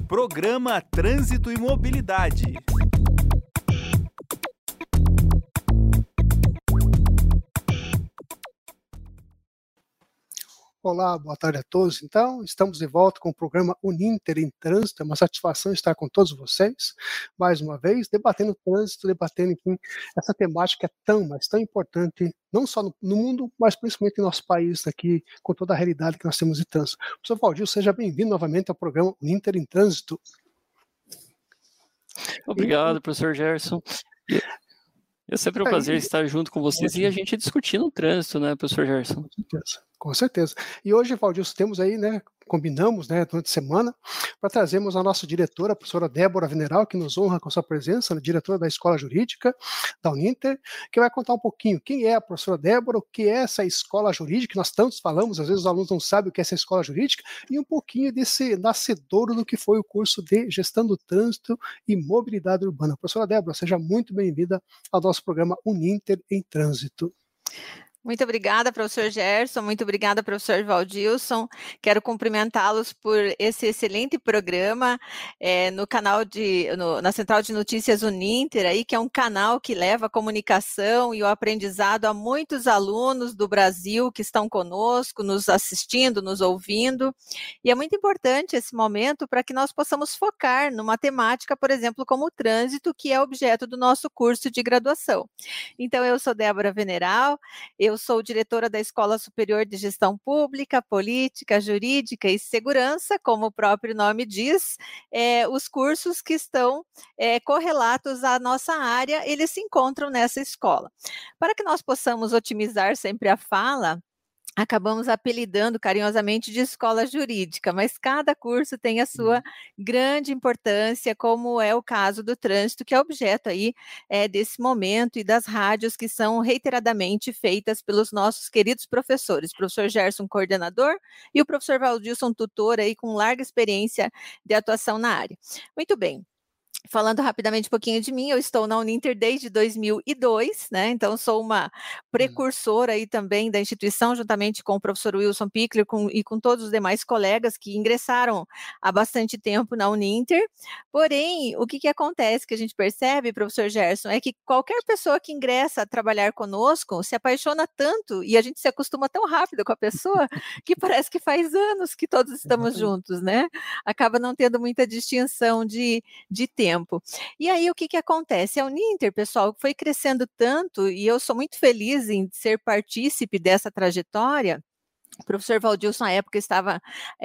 Programa Trânsito e Mobilidade. Olá, boa tarde a todos. Então, estamos de volta com o programa Uninter em Trânsito. É uma satisfação estar com todos vocês, mais uma vez, debatendo trânsito, debatendo, enfim, essa temática é mas tão importante, não só no mundo, mas principalmente em nosso país, aqui, com toda a realidade que nós temos de trânsito. Professor Valdir, seja bem-vindo novamente ao programa Uninter em Trânsito. Obrigado, professor Gerson. É sempre um prazer estar junto com vocês e a gente discutindo o trânsito, né, professor Gerson? Com certeza. E hoje, Valdir, temos aí, combinamos, durante a semana, para trazermos a nossa diretora, a professora Débora Veneral, que nos honra com sua presença, diretora da Escola Jurídica da Uninter, que vai contar um pouquinho quem é a professora Débora, o que é essa escola jurídica, que nós tantos falamos, às vezes os alunos não sabem o que é essa escola jurídica, e um pouquinho desse nascedouro do que foi o curso de Gestão do Trânsito e Mobilidade Urbana. Professora Débora, seja muito bem-vinda ao nosso programa Uninter em Trânsito. Muito obrigada, professor Gerson, muito obrigada, professor Valdilson. Quero cumprimentá-los por esse excelente programa no canal na Central de Notícias Uninter, aí, que é um canal que leva a comunicação e o aprendizado a muitos alunos do Brasil que estão conosco, nos assistindo, nos ouvindo. E é muito importante esse momento para que nós possamos focar numa temática, por exemplo, como o trânsito, que é objeto do nosso curso de graduação. Então, eu sou Débora Veneral, eu sou diretora da Escola Superior de Gestão Pública, Política, Jurídica e Segurança, como o próprio nome diz, os cursos que estão correlatos à nossa área, eles se encontram nessa escola. Para que nós possamos otimizar sempre a fala, acabamos apelidando carinhosamente de escola jurídica, mas cada curso tem a sua grande importância, como é o caso do trânsito, que é objeto aí desse momento, e das rádios que são reiteradamente feitas pelos nossos queridos professores, professor Gerson, coordenador, e o professor Valdilson, tutor, aí com larga experiência de atuação na área. Muito bem. Falando rapidamente um pouquinho de mim, eu estou na Uninter desde 2002, então sou uma precursora aí também da instituição, juntamente com o professor Wilson Pickler e com todos os demais colegas que ingressaram há bastante tempo na Uninter. Porém, o que acontece, que a gente percebe, professor Gerson, é que qualquer pessoa que ingressa a trabalhar conosco se apaixona tanto e a gente se acostuma tão rápido com a pessoa que parece que faz anos que todos estamos juntos, Acaba não tendo muita distinção de tempo. E aí, o que acontece? A Uninter, pessoal, foi crescendo tanto, e eu sou muito feliz em ser partícipe dessa trajetória. O professor Valdilson, na época, estava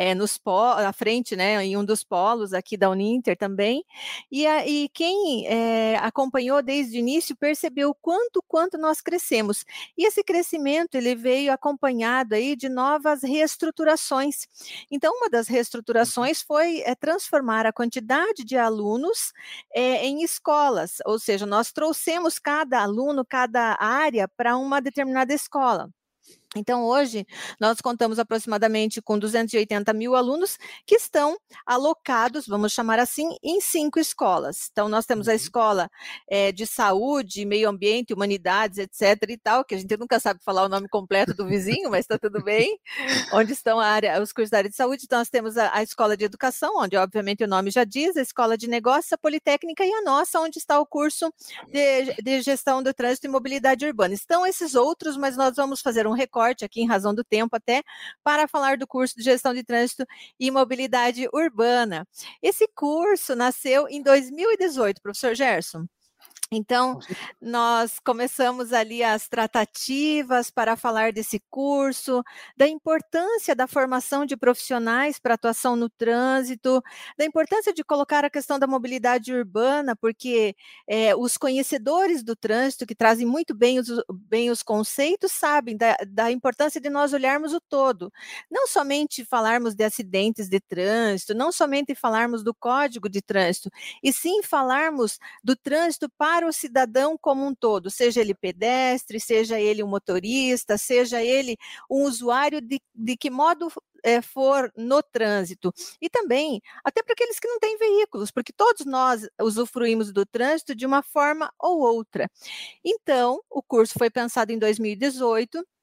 à frente, em um dos polos aqui da Uninter também, e quem acompanhou desde o início percebeu o quanto nós crescemos. E esse crescimento, ele veio acompanhado aí de novas reestruturações. Então, uma das reestruturações foi transformar a quantidade de alunos em escolas, ou seja, nós trouxemos cada aluno, cada área para uma determinada escola. Então, hoje, nós contamos aproximadamente com 280 mil alunos que estão alocados, vamos chamar assim, em 5 escolas. Então, nós temos a escola de saúde, meio ambiente, humanidades, etc. e tal, que a gente nunca sabe falar o nome completo do vizinho, mas está tudo bem, onde estão os cursos da área de saúde. Então, nós temos a escola de educação, onde, obviamente, o nome já diz, a escola de negócios, a politécnica, e a nossa, onde está o curso de gestão do trânsito e mobilidade urbana. Estão esses outros, mas nós vamos fazer um recorte aqui, em razão do tempo até, para falar do curso de gestão de trânsito e mobilidade urbana. Esse curso nasceu em 2018, professor Gerson. Então, nós começamos ali as tratativas para falar desse curso, da importância da formação de profissionais para atuação no trânsito, da importância de colocar a questão da mobilidade urbana, porque os conhecedores do trânsito, que trazem muito bem os conceitos, sabem da importância de nós olharmos o todo. Não somente falarmos de acidentes de trânsito, não somente falarmos do código de trânsito, e sim falarmos do trânsito para o cidadão como um todo, seja ele pedestre, seja ele um motorista, seja ele um usuário de que modo for no trânsito. E também, até para aqueles que não têm veículos, porque todos nós usufruímos do trânsito de uma forma ou outra. Então, o curso foi pensado em 2018,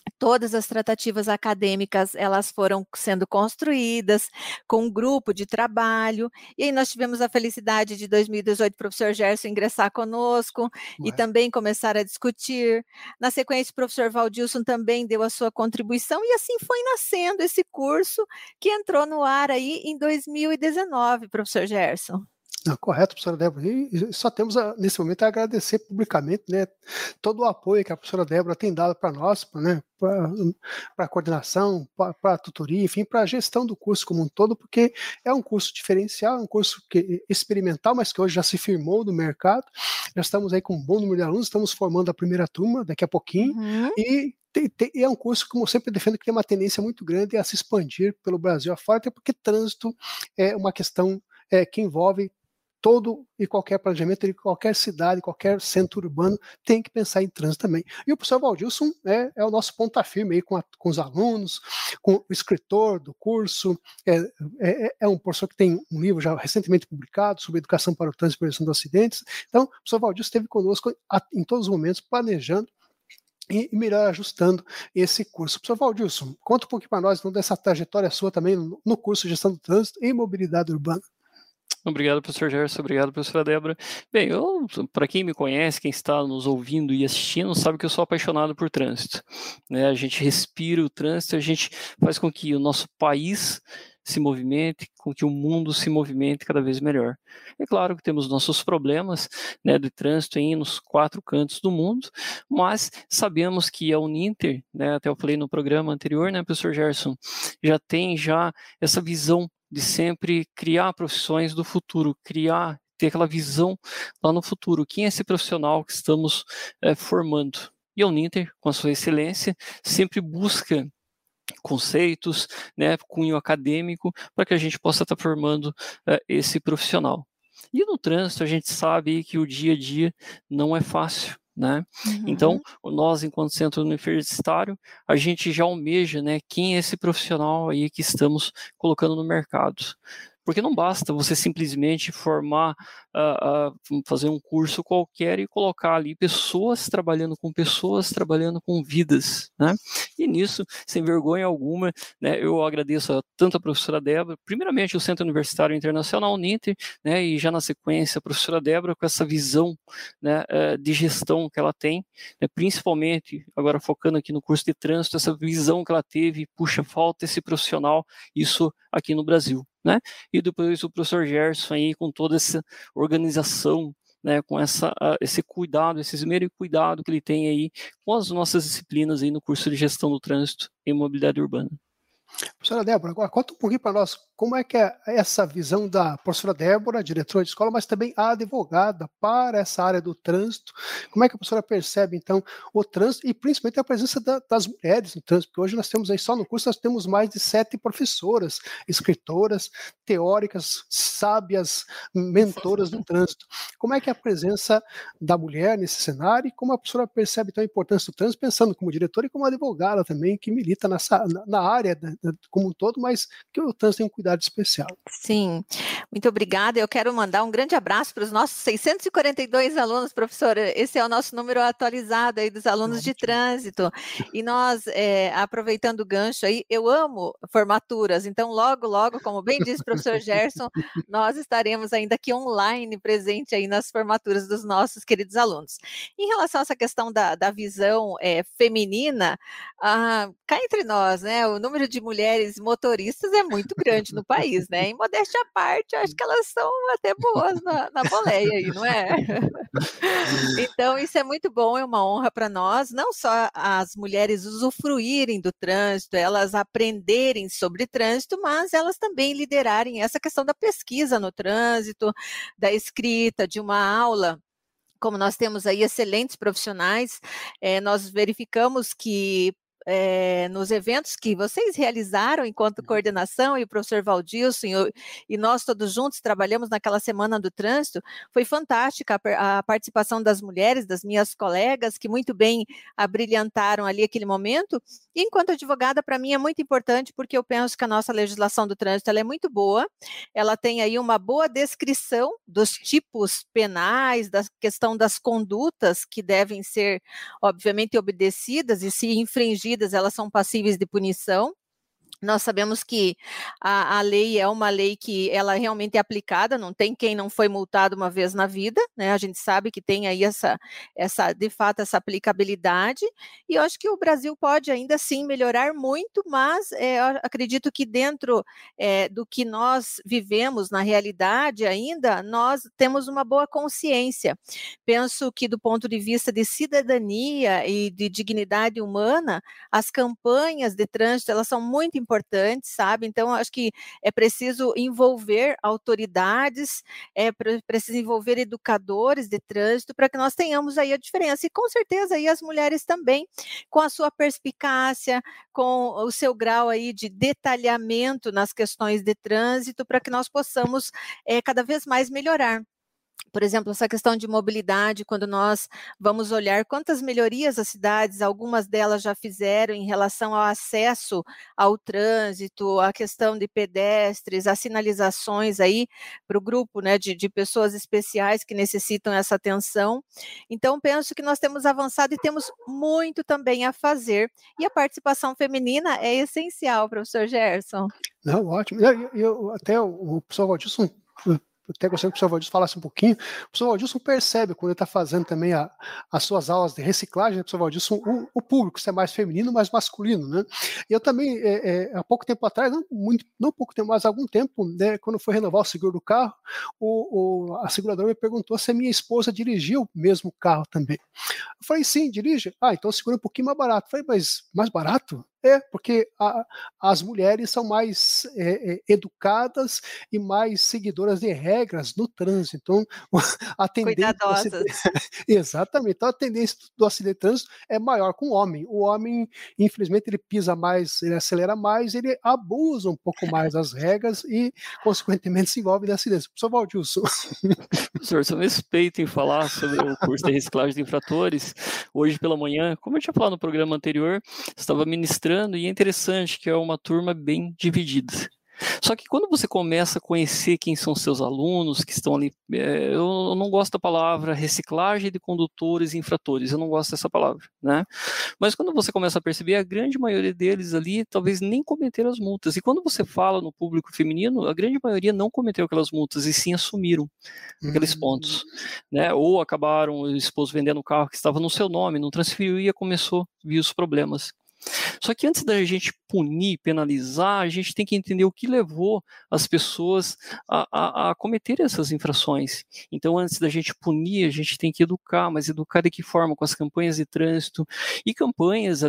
Todas as tratativas acadêmicas, elas foram sendo construídas com um grupo de trabalho, e aí nós tivemos a felicidade de 2018 o professor Gerson ingressar conosco e também começar a discutir. Na sequência, o professor Valdilson também deu a sua contribuição, e assim foi nascendo esse curso que entrou no ar aí em 2019, professor Gerson. Correto, professora Débora. E só temos, nesse momento, a agradecer publicamente, né, todo o apoio que a professora Débora tem dado para nós, né, para a coordenação, para a tutoria, enfim, para a gestão do curso como um todo, porque é um curso diferencial, é um curso experimental, mas que hoje já se firmou no mercado. Já estamos aí com um bom número de alunos, estamos formando a primeira turma daqui a pouquinho, e é um curso, como eu sempre defendo, que tem uma tendência muito grande a se expandir pelo Brasil afora, até porque trânsito é uma questão que envolve todo e qualquer planejamento de qualquer cidade, qualquer centro urbano tem que pensar em trânsito também. E o professor Valdilson é o nosso ponta firme aí com os alunos, com o escritor do curso, é um professor que tem um livro já recentemente publicado sobre educação para o trânsito e prevenção de acidentes. Então, o professor Valdilson esteve conosco em todos os momentos, planejando e melhor ajustando esse curso. Professor Valdilson, conta um pouquinho para nós então, dessa trajetória sua também no curso de Gestão do Trânsito e Mobilidade Urbana. Obrigado, professor Gerson. Obrigado, professora Débora. Bem, para quem me conhece, quem está nos ouvindo e assistindo, sabe que eu sou apaixonado por trânsito, né? A gente respira o trânsito, a gente faz com que o nosso país se movimente, com que o mundo se movimente cada vez melhor. É claro que temos nossos problemas, né, de trânsito aí nos 4 cantos do mundo, mas sabemos que a Uninter, né, até eu falei no programa anterior, né, professor Gerson, já tem essa visão de sempre criar profissões do futuro, ter aquela visão lá no futuro. Quem é esse profissional que estamos formando? E a Uninter, com a sua excelência, sempre busca conceitos, né, cunho acadêmico, para que a gente possa estar formando esse profissional. E no trânsito, a gente sabe que o dia a dia não é fácil, né? Então, nós, enquanto centro universitário, a gente já almeja, né, quem é esse profissional aí que estamos colocando no mercado. Porque não basta você simplesmente formar, fazer um curso qualquer e colocar ali pessoas trabalhando com vidas, né? E nisso, sem vergonha alguma, né, eu agradeço tanto a professora Débora, primeiramente o Centro Universitário Internacional Uninter, né, e já na sequência a professora Débora com essa visão, né, de gestão que ela tem, né, principalmente agora focando aqui no curso de trânsito, essa visão que ela teve, puxa, falta esse profissional, isso aqui no Brasil, né? E depois o professor Gerson aí com toda essa organização, né, com esse cuidado, esse esmero e cuidado que ele tem aí com as nossas disciplinas aí no curso de Gestão do Trânsito e Mobilidade Urbana. Professora Débora, agora conta um pouquinho para nós como é que é essa visão da professora Débora, diretora de escola, mas também a advogada para essa área do trânsito. Como é que a professora percebe, então, o trânsito e principalmente a presença das mulheres no trânsito? Porque hoje nós temos aí, só no curso, nós temos mais de 7 professoras, escritoras, teóricas, sábias, mentoras do trânsito. Como é que é a presença da mulher nesse cenário e como a professora percebe, então, a importância do trânsito, pensando como diretora e como advogada também, que milita na área como um todo, mas que o trânsito tem um cuidado especial. Sim, muito obrigada. Eu quero mandar um grande abraço para os nossos 642 alunos, professora. Esse é o nosso número atualizado aí dos alunos de trânsito. E nós, aproveitando o gancho aí, eu amo formaturas, então logo, como bem disse o professor Gerson, nós estaremos ainda aqui online, presente aí nas formaturas dos nossos queridos alunos. Em relação a essa questão da visão feminina, cá entre nós, né, o número de mulheres motoristas é muito grande no país, né? Em modéstia à parte, acho que elas são até boas na boleia aí, não é? Então, isso é muito bom, é uma honra para nós, não só as mulheres usufruírem do trânsito, elas aprenderem sobre trânsito, mas elas também liderarem essa questão da pesquisa no trânsito, da escrita, de uma aula. Como nós temos aí excelentes profissionais, nós verificamos que nos eventos que vocês realizaram enquanto coordenação e o professor Valdilson e nós todos juntos trabalhamos naquela semana do trânsito, foi fantástica a participação das mulheres, das minhas colegas, que muito bem abrilhantaram ali aquele momento, e enquanto advogada, para mim é muito importante, porque eu penso que a nossa legislação do trânsito ela é muito boa, ela tem aí uma boa descrição dos tipos penais, da questão das condutas que devem ser, obviamente, obedecidas, e se infringidas, indevidas, elas são passíveis de punição. Nós sabemos que a lei é uma lei que ela realmente é aplicada, não tem quem não foi multado uma vez na vida, né? A gente sabe que tem aí de fato, essa aplicabilidade, e eu acho que o Brasil pode ainda assim melhorar muito, mas eu acredito que dentro do que nós vivemos na realidade ainda, nós temos uma boa consciência. Penso que do ponto de vista de cidadania e de dignidade humana, as campanhas de trânsito, elas são muito importantes, sabe? Então, acho que é preciso envolver autoridades, preciso envolver educadores de trânsito para que nós tenhamos aí a diferença. E com certeza aí as mulheres também, com a sua perspicácia, com o seu grau aí de detalhamento nas questões de trânsito, para que nós possamos cada vez mais melhorar. Por exemplo, essa questão de mobilidade, quando nós vamos olhar quantas melhorias as cidades, algumas delas já fizeram em relação ao acesso ao trânsito, a questão de pedestres, as sinalizações aí para o grupo, né, de pessoas especiais que necessitam essa atenção. Então, penso que nós temos avançado e temos muito também a fazer. E a participação feminina é essencial, professor Gerson. Não, ótimo. Até o professor Waldilson, eu até gostaria que o professor Waldilson falasse um pouquinho. O professor Waldilson percebe, quando ele está fazendo também as suas aulas de reciclagem, né, professor Waldilson, o público, se é mais feminino, mais masculino, né? E eu também, há pouco tempo atrás, não pouco tempo, mas há algum tempo, né, quando foi renovar o seguro do carro, a seguradora me perguntou se a minha esposa dirigia o mesmo carro também. Eu falei, sim, dirige. Então o seguro é um pouquinho mais barato. Eu falei, mas mais barato? Porque as mulheres são mais educadas e mais seguidoras de regras no trânsito. Então, a tendência exatamente. Então, a tendência do acidente de trânsito é maior com o homem. O homem, infelizmente, ele pisa mais, ele acelera mais, ele abusa um pouco mais das regras e, consequentemente, se envolve em acidentes. Professor Waldilson. Professor, seu respeito em falar sobre o curso de reciclagem de infratores. Hoje pela manhã, como eu tinha falado no programa anterior, estava ministrando, e é interessante que é uma turma bem dividida. Só que quando você começa a conhecer quem são seus alunos, que estão ali, eu não gosto da palavra reciclagem de condutores e infratores, eu não gosto dessa palavra, né? Mas quando você começa a perceber, a grande maioria deles ali talvez nem cometeram as multas, e quando você fala no público feminino, a grande maioria não cometeu aquelas multas, e sim assumiram aqueles pontos, né? Ou acabaram, o esposo vendendo o carro que estava no seu nome, não transferiu e começou a vir os problemas. Só que antes da gente punir, penalizar, a gente tem que entender o que levou as pessoas a cometer essas infrações. Então, antes da gente punir, a gente tem que educar, mas educar de que forma? Com as campanhas de trânsito e campanhas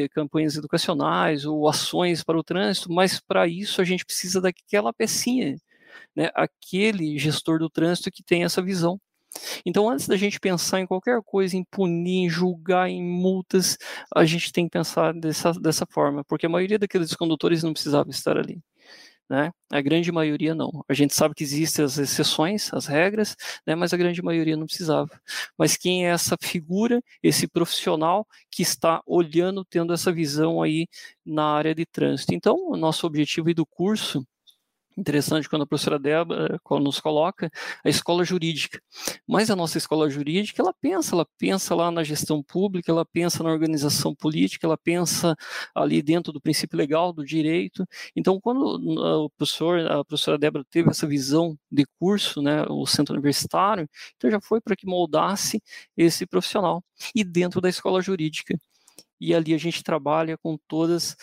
educacionais ou ações para o trânsito, mas para isso a gente precisa daquela pecinha, né? Aquele gestor do trânsito que tem essa visão. Então, antes da gente pensar em qualquer coisa, em punir, em julgar, em multas, a gente tem que pensar dessa forma, porque a maioria daqueles condutores não precisava estar ali, né? A grande maioria não. A gente sabe que existem as exceções, as regras, né? Mas a grande maioria não precisava. Mas quem é essa figura, esse profissional que está olhando, tendo essa visão aí na área de trânsito? Então, o nosso objetivo aí do curso, interessante quando a professora Débora nos coloca a escola jurídica, mas a nossa escola jurídica, ela pensa lá na gestão pública, ela pensa na organização política, ela pensa ali dentro do princípio legal, do direito. Então, quando a professora Débora teve essa visão de curso, né, o centro universitário, então já foi para que moldasse esse profissional, e dentro da escola jurídica. E ali a gente trabalha com todas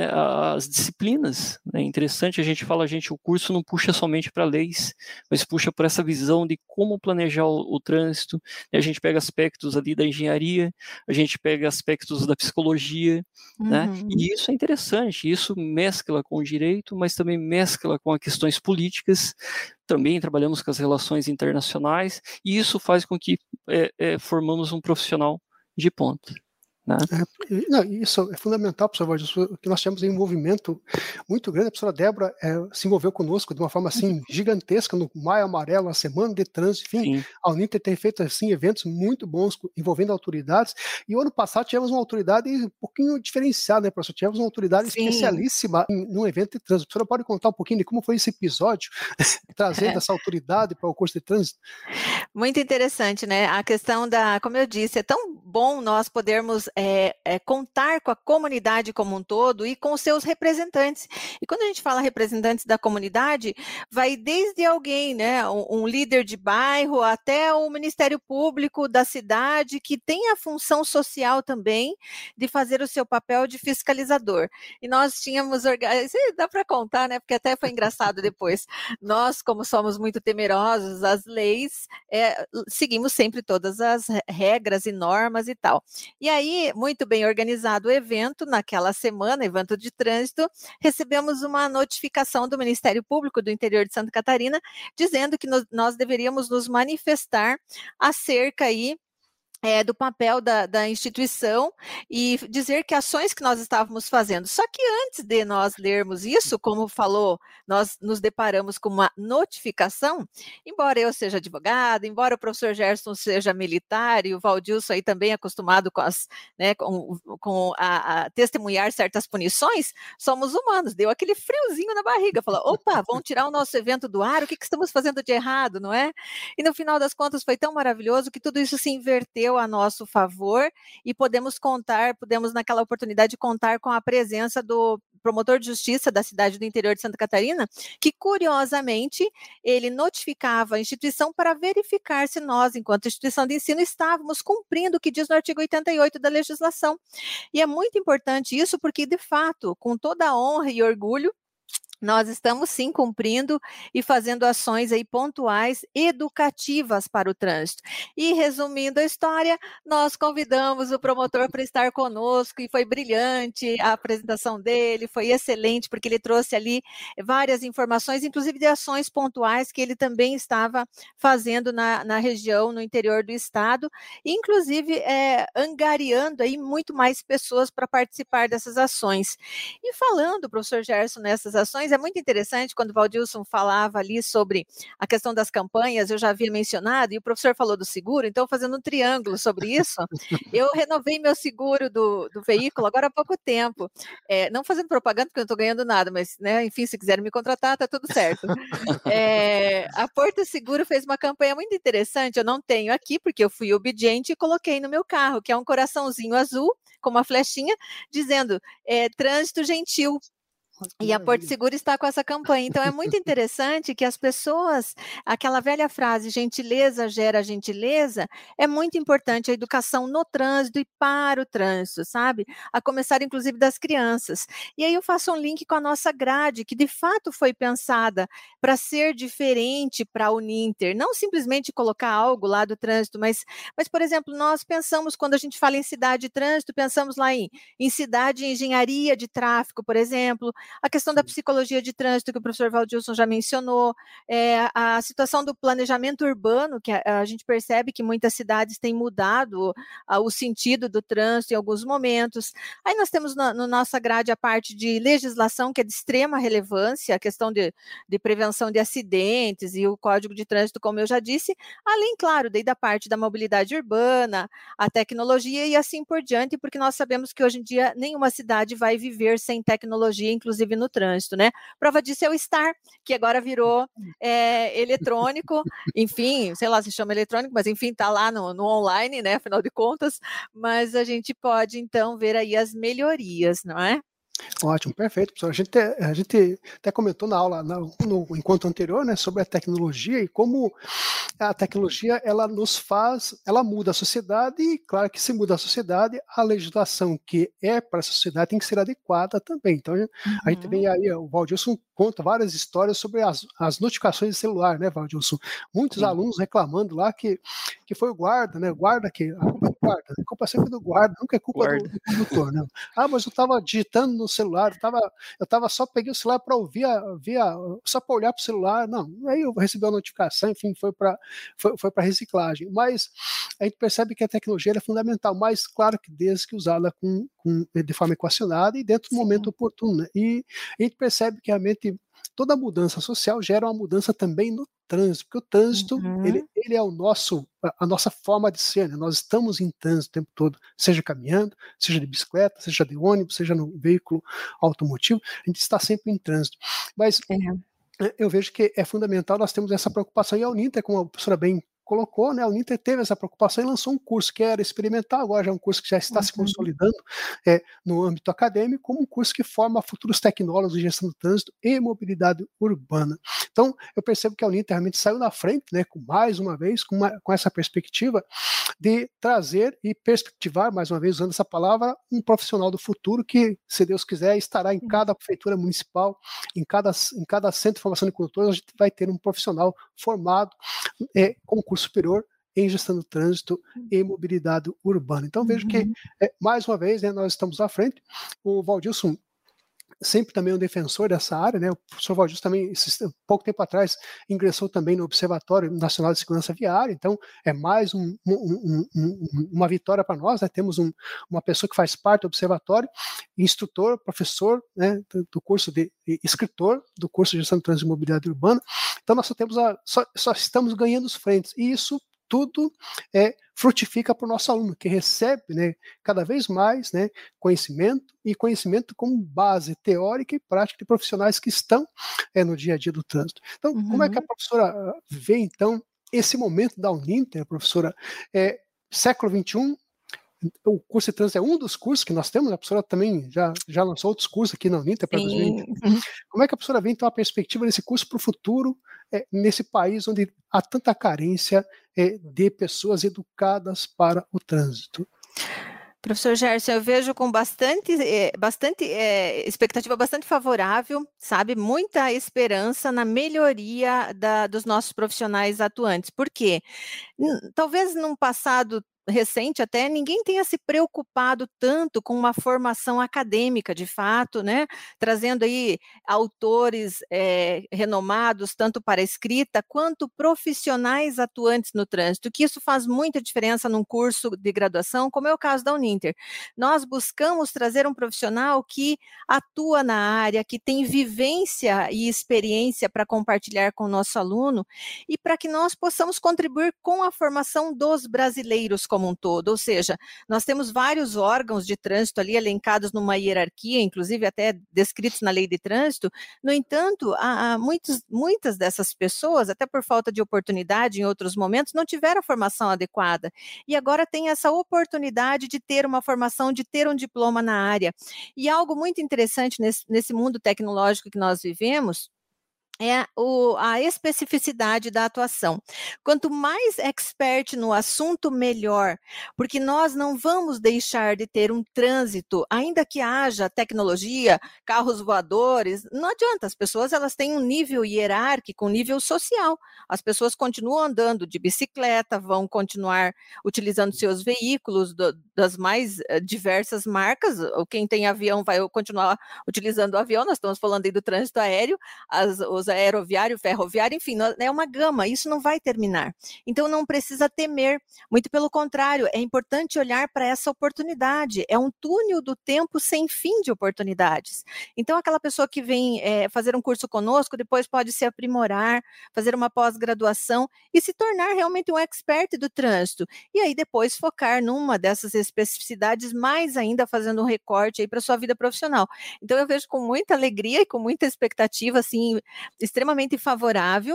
as disciplinas. É interessante, o curso não puxa somente para leis, mas puxa por essa visão de como planejar o trânsito. A gente pega aspectos ali da engenharia, a gente pega aspectos da psicologia, né? E isso é interessante, isso mescla com o direito, mas também mescla com as questões políticas. Também trabalhamos com as relações internacionais, e isso faz com que formamos um profissional de ponta. Isso é fundamental, professor Waldilson, que nós tivemos um envolvimento muito grande. A professora Débora se envolveu conosco de uma forma assim gigantesca no Maio Amarelo, a Semana de Trânsito, enfim. Sim. A Uninter tem feito assim, eventos muito bons envolvendo autoridades, e o ano passado tivemos uma autoridade um pouquinho diferenciada, né, professor? Tivemos uma autoridade especialíssima num evento de trânsito. A professora pode contar um pouquinho de como foi esse episódio, trazendo essa autoridade para o curso de trânsito? Muito interessante, né? A questão como eu disse, é tão bom nós podermos contar com a comunidade como um todo e com os seus representantes. E quando a gente fala representantes da comunidade, vai desde alguém, né, um líder de bairro, até o Ministério Público da cidade, que tem a função social também de fazer o seu papel de fiscalizador. E nós tínhamos, dá para contar, né, porque até foi engraçado depois, nós, como somos muito temerosos às leis, seguimos sempre todas as regras e normas e tal. E aí, muito bem organizado o evento, naquela semana, evento de trânsito, recebemos uma notificação do Ministério Público do interior de Santa Catarina, dizendo que nós deveríamos nos manifestar acerca aí do papel da instituição e dizer que ações que nós estávamos fazendo. Só que antes de nós lermos isso, como falou, nós nos deparamos com uma notificação, embora eu seja advogada, embora o professor Gerson seja militar e o Valdilson aí também acostumado com a testemunhar certas punições, somos humanos, deu aquele friozinho na barriga, falou, opa, vão tirar o nosso evento do ar, o que estamos fazendo de errado, não é? E no final das contas foi tão maravilhoso que tudo isso se inverteu a nosso favor e pudemos naquela oportunidade contar com a presença do promotor de justiça da cidade do interior de Santa Catarina, que curiosamente ele notificava a instituição para verificar se nós, enquanto instituição de ensino, estávamos cumprindo o que diz no artigo 88 da legislação. E é muito importante isso porque, de fato, com toda a honra e orgulho, nós estamos sim cumprindo e fazendo ações aí pontuais, educativas para o trânsito. E resumindo a história, nós convidamos o promotor para estar conosco e foi brilhante a apresentação dele, foi excelente porque ele trouxe ali várias informações, inclusive de ações pontuais que ele também estava fazendo na região, no interior do estado, e inclusive angariando aí muito mais pessoas para participar dessas ações. E falando, professor Gerson, nessas ações, é muito interessante quando o Valdilson falava ali sobre a questão das campanhas, eu já havia mencionado, e o professor falou do seguro, então fazendo um triângulo sobre isso, eu renovei meu seguro do veículo agora há pouco tempo, não fazendo propaganda porque eu não estou ganhando nada, mas, né, enfim, se quiserem me contratar, está tudo certo. A Porto Seguro fez uma campanha muito interessante, eu não tenho aqui porque eu fui obediente e coloquei no meu carro, que é um coraçãozinho azul, com uma flechinha, dizendo, trânsito gentil. E a Porto Seguro está com essa campanha. Então, é muito interessante que as pessoas, aquela velha frase, gentileza gera gentileza, é muito importante a educação no trânsito e para o trânsito, sabe? A começar, inclusive, das crianças. E aí eu faço um link com a nossa grade, que de fato foi pensada para ser diferente para a Uninter. Não simplesmente colocar algo lá do trânsito, mas por exemplo, nós pensamos, quando a gente fala em cidade de trânsito, pensamos lá em cidade de engenharia de tráfego, por exemplo, a questão da psicologia de trânsito, que o professor Valdilson já mencionou, a situação do planejamento urbano, que a gente percebe que muitas cidades têm mudado o sentido do trânsito em alguns momentos. Aí nós temos na nossa grade a parte de legislação, que é de extrema relevância, a questão de prevenção de acidentes e o Código de Trânsito, como eu já disse, além, claro, daí da parte da mobilidade urbana, a tecnologia e assim por diante, porque nós sabemos que hoje em dia nenhuma cidade vai viver sem tecnologia, inclusive no trânsito, né? Prova disso é o STAR, que agora virou eletrônico, enfim, sei lá se chama eletrônico, mas enfim, está lá no online, né? Afinal de contas, mas a gente pode então ver aí as melhorias, não é? Ótimo, perfeito, professor. A gente até comentou na aula, no encontro anterior, né, sobre a tecnologia e como a tecnologia, ela muda a sociedade e, claro que se muda a sociedade, a legislação que é para a sociedade tem que ser adequada também. Então, a gente vem aí, o Valdilson conta várias histórias sobre as notificações de celular, né, Valdilson? Muitos alunos reclamando lá que foi o guarda, né? A culpa sempre do guarda, nunca é culpa do condutor, né? Mas eu estava digitando no celular, peguei o celular para ouvir, só para olhar para o celular, não, aí eu recebi a notificação, enfim, foi para reciclagem, mas a gente percebe que a tecnologia é fundamental, mas claro que desde que usada de forma equacionada e dentro do momento oportuno, né? E a gente percebe que realmente toda mudança social gera uma mudança também no trânsito, porque o trânsito, ele é a nossa forma de ser, né? Nós estamos em trânsito o tempo todo, seja caminhando, seja de bicicleta, seja de ônibus, seja no veículo automotivo, a gente está sempre em trânsito. Mas eu vejo que é fundamental, nós temos essa preocupação, e a Uninter, como a professora bem colocou, né, a Uninter teve essa preocupação e lançou um curso que era experimental, agora já é um curso que já está se consolidando no âmbito acadêmico, como um curso que forma futuros tecnólogos de gestão do trânsito e mobilidade urbana. Então, eu percebo que a Uninter realmente saiu na frente, né, mais uma vez, com essa perspectiva de trazer e perspectivar, mais uma vez, usando essa palavra, um profissional do futuro que, se Deus quiser, estará em cada prefeitura municipal, em cada centro de formação de condutores, a gente vai ter um profissional formado com curso superior em gestão do trânsito e mobilidade urbana. Então, vejo que, mais uma vez, né, nós estamos à frente. O Valdilson sempre também um defensor dessa área, né? O professor Valdilson também, pouco tempo atrás, ingressou também no Observatório Nacional de Segurança Viária, então é mais uma vitória para nós, né? Temos uma pessoa que faz parte do observatório, instrutor, professor, né, do curso de escritor, do curso de Gestão de Trânsito e Mobilidade Urbana, então nós só estamos ganhando os frentes, e isso tudo frutifica para o nosso aluno, que recebe, né, cada vez mais, né, conhecimento como base teórica e prática de profissionais que estão no dia a dia do trânsito. Então, como é que a professora vê, então, esse momento da Uninter, professora? Século XXI, o curso de trânsito é um dos cursos que nós temos, a professora também já lançou outros cursos aqui na Uninter para 2020. Como é que a professora vê, então, a perspectiva desse curso para o futuro, nesse país onde há tanta carência de pessoas educadas para o trânsito? Professor Gerson, eu vejo com bastante expectativa bastante favorável, sabe? Muita esperança na melhoria dos nossos profissionais atuantes. Por quê? Talvez num passado recente até, ninguém tenha se preocupado tanto com uma formação acadêmica, de fato, né? Trazendo aí autores renomados, tanto para a escrita, quanto profissionais atuantes no trânsito, que isso faz muita diferença num curso de graduação, como é o caso da Uninter. Nós buscamos trazer um profissional que atua na área, que tem vivência e experiência para compartilhar com o nosso aluno, e para que nós possamos contribuir com a formação dos brasileiros como um todo, ou seja, nós temos vários órgãos de trânsito ali elencados numa hierarquia, inclusive até descritos na lei de trânsito. No entanto, muitas dessas pessoas, até por falta de oportunidade em outros momentos, não tiveram a formação adequada, e agora tem essa oportunidade de ter uma formação, de ter um diploma na área. E algo muito interessante nesse mundo tecnológico que nós vivemos, é a especificidade da atuação. Quanto mais expert no assunto, melhor, porque nós não vamos deixar de ter um trânsito, ainda que haja tecnologia, carros voadores, não adianta, as pessoas elas têm um nível hierárquico, um nível social, as pessoas continuam andando de bicicleta, vão continuar utilizando seus veículos das mais diversas marcas, quem tem avião vai continuar utilizando o avião, nós estamos falando aí do trânsito aéreo, os aeroviário, ferroviário, enfim, é uma gama, isso não vai terminar. Então não precisa temer, muito pelo contrário, é importante olhar para essa oportunidade, é um túnel do tempo sem fim de oportunidades. Então aquela pessoa que vem fazer um curso conosco, depois pode se aprimorar, fazer uma pós-graduação e se tornar realmente um expert do trânsito, e aí depois focar numa dessas especificidades, mais ainda fazendo um recorte aí para sua vida profissional. Então eu vejo com muita alegria e com muita expectativa, assim, extremamente favorável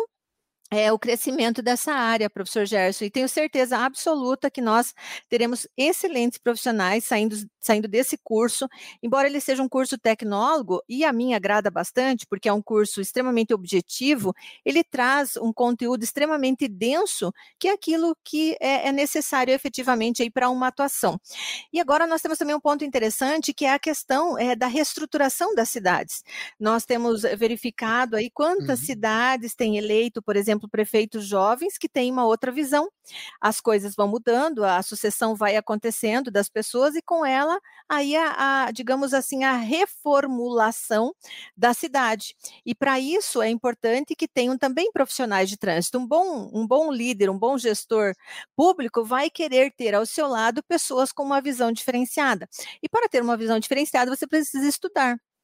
o crescimento dessa área, professor Gerson, e tenho certeza absoluta que nós teremos excelentes profissionais saindo desse curso, embora ele seja um curso tecnólogo, e a mim agrada bastante, porque é um curso extremamente objetivo, ele traz um conteúdo extremamente denso, que é aquilo que é necessário efetivamente aí para uma atuação. E agora nós temos também um ponto interessante, que é a questão da reestruturação das cidades. Nós temos verificado aí quantas cidades têm eleito, por exemplo, prefeitos jovens que têm uma outra visão. As coisas vão mudando, a sucessão vai acontecendo das pessoas e com ela aí digamos assim, a reformulação da cidade. E para isso é importante que tenham também profissionais de trânsito. Um bom líder, um bom gestor público vai querer ter ao seu lado pessoas com uma visão diferenciada. E para ter uma visão diferenciada, você precisa estudar.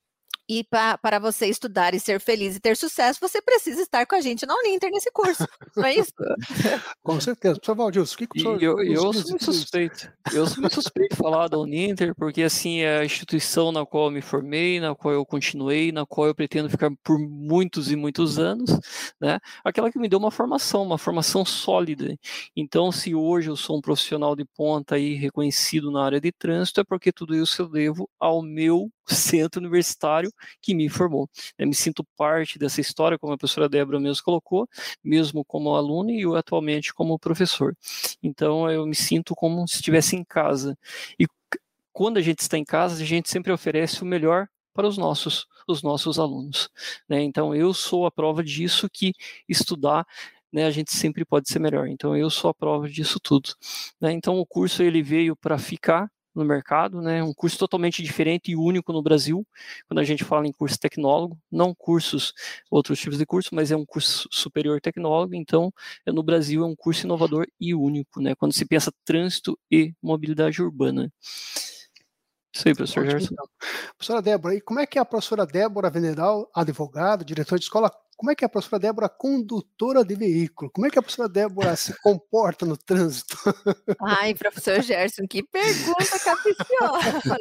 E para você estudar e ser feliz e ter sucesso, você precisa estar com a gente na Uninter nesse curso, não é isso? Com certeza. Professor Valdilson, o que o senhor Eu sou muito suspeito. Eu sou muito suspeito de falar da Uninter, porque assim é a instituição na qual eu me formei, na qual eu continuei, na qual eu pretendo ficar por muitos e muitos anos, né? Aquela que me deu uma formação sólida. Então, se hoje eu sou um profissional de ponta aí reconhecido na área de trânsito, é porque tudo isso eu devo ao meu centro universitário que me formou. Eu me sinto parte dessa história, como a professora Débora mesmo colocou, mesmo como aluno e eu atualmente como professor. Então eu me sinto como se estivesse em casa. E quando a gente está em casa, a gente sempre oferece o melhor para os nossos alunos, né? Então eu sou a prova disso, que estudar, né, a gente sempre pode ser melhor. Então eu sou a prova disso tudo, né? Então o curso ele veio para ficar no mercado, né? Um curso totalmente diferente e único no Brasil, quando a gente fala em curso tecnólogo, não outros tipos de curso, mas é um curso superior tecnólogo, então no Brasil é um curso inovador e único, né? Quando se pensa trânsito e mobilidade urbana. Isso aí, professor Gerson. Então. Professora Débora, e como é que é a professora Débora Veneral, advogada, diretora de escola, como é que é a professora Débora condutora de veículo? Como é que a professora Débora se comporta no trânsito? Ai, professor Gerson, que pergunta capciosa.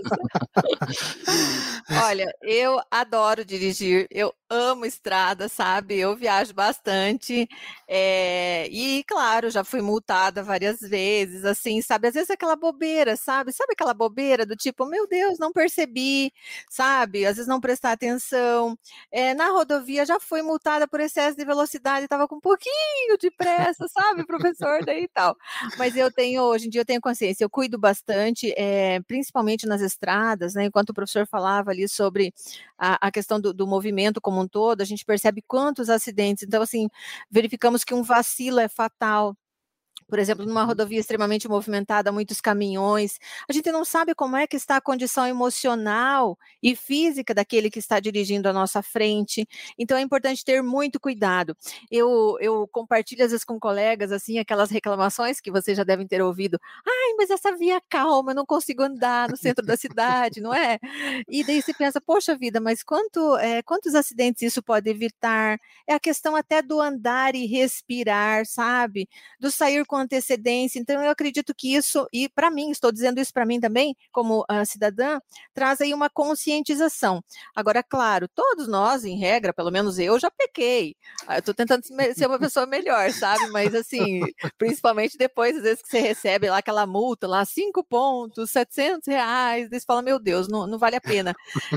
Olha, eu adoro dirigir, eu amo estrada, sabe? Eu viajo bastante e, claro, já fui multada várias vezes, assim, sabe? Às vezes aquela bobeira, sabe? Sabe aquela bobeira do tipo, meu Deus, não percebi, sabe? Às vezes não prestar atenção. Na rodovia já fui multada por excesso de velocidade, estava com um pouquinho de pressa, sabe, professor? Daí e tal. Mas hoje em dia eu tenho consciência, eu cuido bastante, principalmente nas estradas, né? Enquanto o professor falava ali sobre a questão do movimento como um todo, a gente percebe quantos acidentes. Então, assim, verificamos que um vacilo é fatal. Por exemplo, numa rodovia extremamente movimentada, muitos caminhões, a gente não sabe como é que está a condição emocional e física daquele que está dirigindo à nossa frente, então é importante ter muito cuidado. Eu compartilho às vezes com colegas, assim, aquelas reclamações que vocês já devem ter ouvido, ai, mas essa via calma, eu não consigo andar no centro da cidade, não é? E daí você pensa, poxa vida, mas quantos acidentes isso pode evitar? É a questão até do andar e respirar, sabe? Do sair com antecedência. Então eu acredito que isso, e para mim, estou dizendo isso para mim também, como cidadã, traz aí uma conscientização. Agora, claro, todos nós, em regra, pelo menos eu já pequei. Eu estou tentando ser uma pessoa melhor, sabe? Mas assim, principalmente depois, às vezes que você recebe lá aquela multa, lá 5 pontos, R$700, daí você fala, meu Deus, não vale a pena.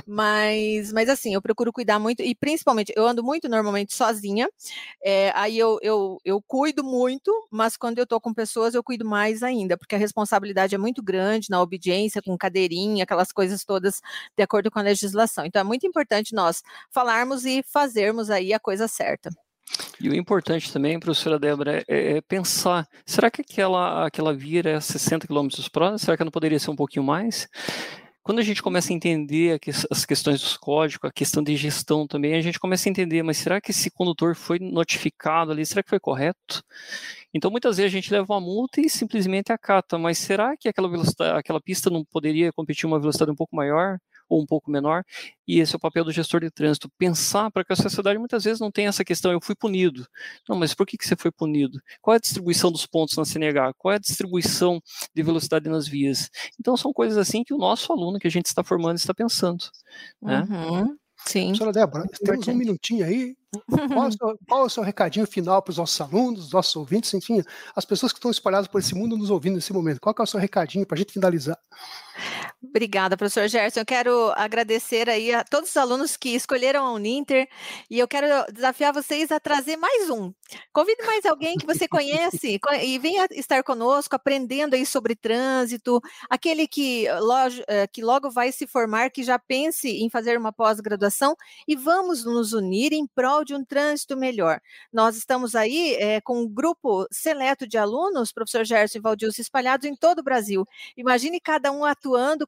Mas assim, eu procuro cuidar muito, e principalmente, eu ando muito normalmente sozinha, aí eu cuido muito, mas quando eu estou com pessoas, eu cuido mais ainda, porque a responsabilidade é muito grande na obediência, com cadeirinha, aquelas coisas todas de acordo com a legislação. Então, é muito importante nós falarmos e fazermos aí a coisa certa. E o importante também, professora Débora, é pensar, será que aquela via é 60 km por hora? Será que não poderia ser um pouquinho mais? Quando a gente começa a entender as questões dos códigos, a questão de gestão também, a gente começa a entender, mas será que esse condutor foi notificado ali? Será que foi correto? Então, muitas vezes a gente leva uma multa e simplesmente acata, mas será que aquela pista não poderia competir uma velocidade um pouco maior ou um pouco menor? E esse é o papel do gestor de trânsito, pensar para que a sociedade muitas vezes não tenha essa questão, eu fui punido. Não, mas por que você foi punido? Qual é a distribuição dos pontos na CNH? Qual é a distribuição de velocidade nas vias? Então, são coisas assim que o nosso aluno que a gente está formando está pensando. Né? Uhum. Sim. Professora Débora, temos um minutinho aí. Qual é o seu recadinho final para os nossos alunos, os nossos ouvintes, enfim, as pessoas que estão espalhadas por esse mundo nos ouvindo nesse momento? Qual que é o seu recadinho para a gente finalizar? Obrigada, professor Gerson. Eu quero agradecer aí a todos os alunos que escolheram a Uninter e eu quero desafiar vocês a trazer mais um. Convide mais alguém que você conhece e venha estar conosco aprendendo aí sobre trânsito, aquele que logo vai se formar, que já pense em fazer uma pós-graduação e vamos nos unir em prol de um trânsito melhor. Nós estamos aí com um grupo seleto de alunos, professor Gerson e Valdilson, espalhados em todo o Brasil. Imagine cada um atuando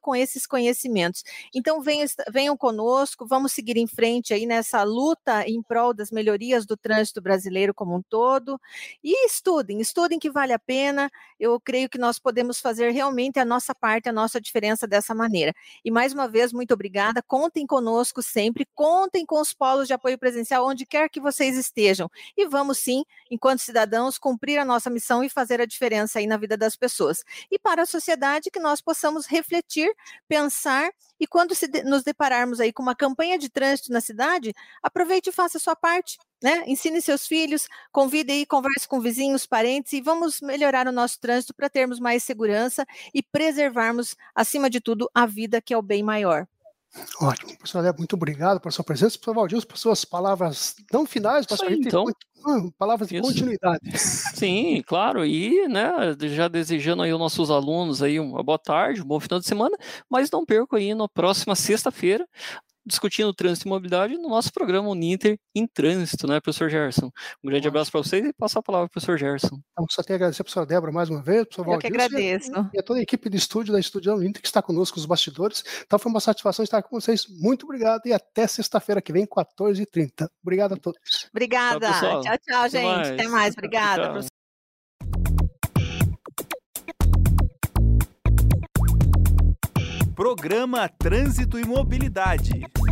com esses conhecimentos. Então, venham conosco, vamos seguir em frente aí nessa luta em prol das melhorias do trânsito brasileiro como um todo, e estudem que vale a pena. Eu creio que nós podemos fazer realmente a nossa parte, a nossa diferença dessa maneira. E mais uma vez, muito obrigada, contem conosco sempre, contem com os polos de apoio presencial, onde quer que vocês estejam, e vamos sim, enquanto cidadãos, cumprir a nossa missão e fazer a diferença aí na vida das pessoas. E para a sociedade, que nós possamos refletir, pensar, e quando nos depararmos aí com uma campanha de trânsito na cidade, aproveite e faça a sua parte, né? Ensine seus filhos, convide aí, converse com vizinhos, parentes, e vamos melhorar o nosso trânsito para termos mais segurança e preservarmos, acima de tudo, a vida, que é o bem maior. Ótimo. Professor Débora, muito obrigado pela sua presença. Professor Valdilson, por suas palavras não finais, mas para a gente então, palavras de continuidade. Sim, claro, e né, já desejando aí aos nossos alunos aí uma boa tarde, um bom final de semana, mas não percam aí na próxima sexta-feira, discutindo trânsito e mobilidade no nosso programa Uninter em Trânsito, né, professor Gerson? Um grande abraço para vocês e passar a palavra para o professor Gerson. Então, só tenho a agradecer a professora Débora mais uma vez, professor Valdilson. Eu que agradeço. E a toda a equipe de estúdio da Estúdio Uninter que está conosco nos bastidores. Então foi uma satisfação estar com vocês. Muito obrigado e até sexta-feira que vem, 14h30. Obrigado a todos. Obrigada. Tchau, gente. Até mais. Obrigada, professor. Programa Trânsito e Mobilidade.